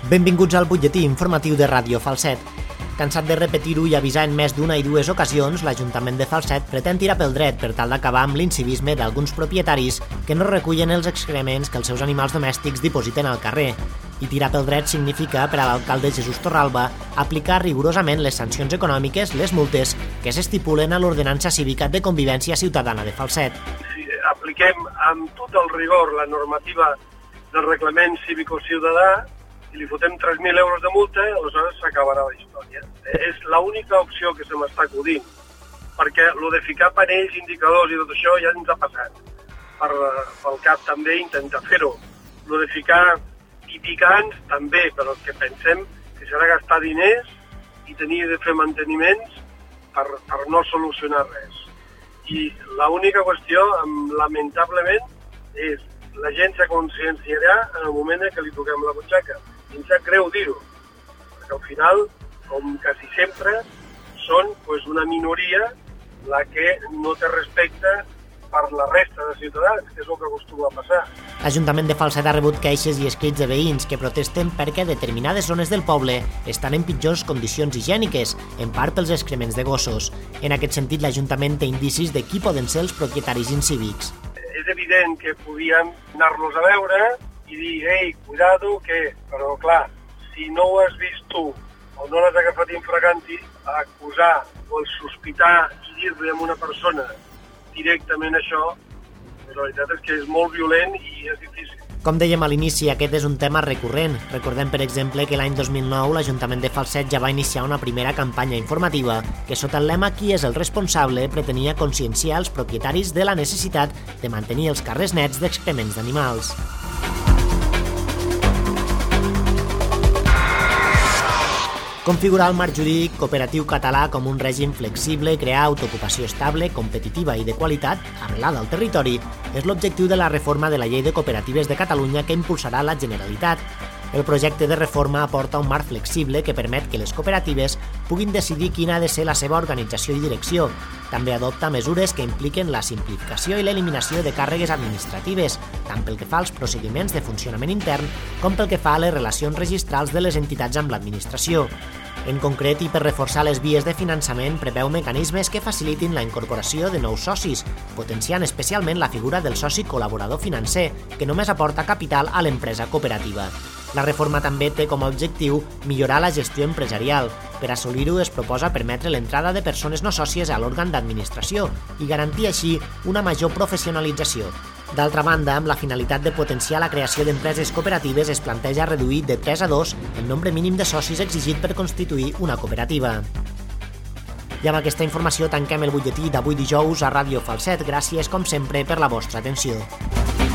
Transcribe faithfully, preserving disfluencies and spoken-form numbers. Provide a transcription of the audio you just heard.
Benvinguts al butlletí informatiu de Ràdio Falset. Cansat de repetir-ho i avisar en més d'una i dues ocasions, l'Ajuntament de Falset pretén tirar pel dret per tal d'acabar amb l'incivisme d'alguns propietaris que no recullen els excrements que els seus animals domèstics dipositen al carrer. I tirar pel dret significa, per a l'alcalde Jesús Torralba, aplicar rigorosament les sancions econòmiques, les multes, que s'estipulen a l'Ordenança Cívica de Convivència Ciutadana de Falset. Si apliquem amb tot el rigor la normativa del reglament cívico-ciutadà i li fotem tres mil euros de multa, aleshores s'acabarà la història. És l'única opció que se m'està acudint, perquè el de ficar panells, indicadors i tot això ja ens ha passat. Per, pel cap també intentar fer-ho. El de ficar tipicants també, però el que pensem que serà gastar diners i tenir de fer manteniments per, per no solucionar res. I l'única qüestió, lamentablement, és la gent se conscienciarà en el moment que li toquem la butxaca. I em sap greu dir-ho, perquè al final, com quasi sempre, són pues, una minoria la que no té respecte per la resta de ciutadans, que és el que acostuma a passar. L'Ajuntament de Falset ha rebut queixes i escrits de veïns que protesten perquè determinades zones del poble estan en pitjors condicions higièniques, en part pels excrements de gossos. En aquest sentit, l'Ajuntament té indicis de qui poden ser els propietaris incívics. És evident que podíem anar-los a veure i dir, ei, cuidado, que... Però, clar, si no ho has vist tu o no l'has agafat infraganti, acusar o el sospitar i dir-li a una persona directament això, la veritat és que és molt violent i és difícil. Com dèiem a l'inici, aquest és un tema recurrent. Recordem, per exemple, que l'any dos mil nou l'Ajuntament de Falset ja va iniciar una primera campanya informativa que, sota el lema Qui és el responsable, pretenia conscienciar els propietaris de la necessitat de mantenir els carrers nets d'excrements d'animals. Configurar el marc jurídic cooperatiu català com un règim flexible, crear autoocupació estable, competitiva i de qualitat, arrelada al territori, és l'objectiu de la reforma de la Llei de Cooperatives de Catalunya que impulsarà la Generalitat. El projecte de reforma aporta un marc flexible que permet que les cooperatives puguin decidir quina ha de ser la seva organització i direcció. També adopta mesures que impliquen la simplificació i l'eliminació de càrregues administratives, tant pel que fa als procediments de funcionament intern com pel que fa a les relacions registrals de les entitats amb l'administració. En concret, i per reforçar les vies de finançament, preveu mecanismes que facilitin la incorporació de nous socis, potenciant especialment la figura del soci col·laborador financer, que només aporta capital a l'empresa cooperativa. La reforma també té com a objectiu millorar la gestió empresarial. Per assolir-ho es proposa permetre l'entrada de persones no sòcies a l'òrgan d'administració i garantir així una major professionalització. D'altra banda, amb la finalitat de potenciar la creació d'empreses cooperatives, es planteja reduir de tres a dos el nombre mínim de socis exigit per constituir una cooperativa. I amb aquesta informació tanquem el butlletí d'avui dijous a Ràdio Falset. Gràcies, com sempre, per la vostra atenció.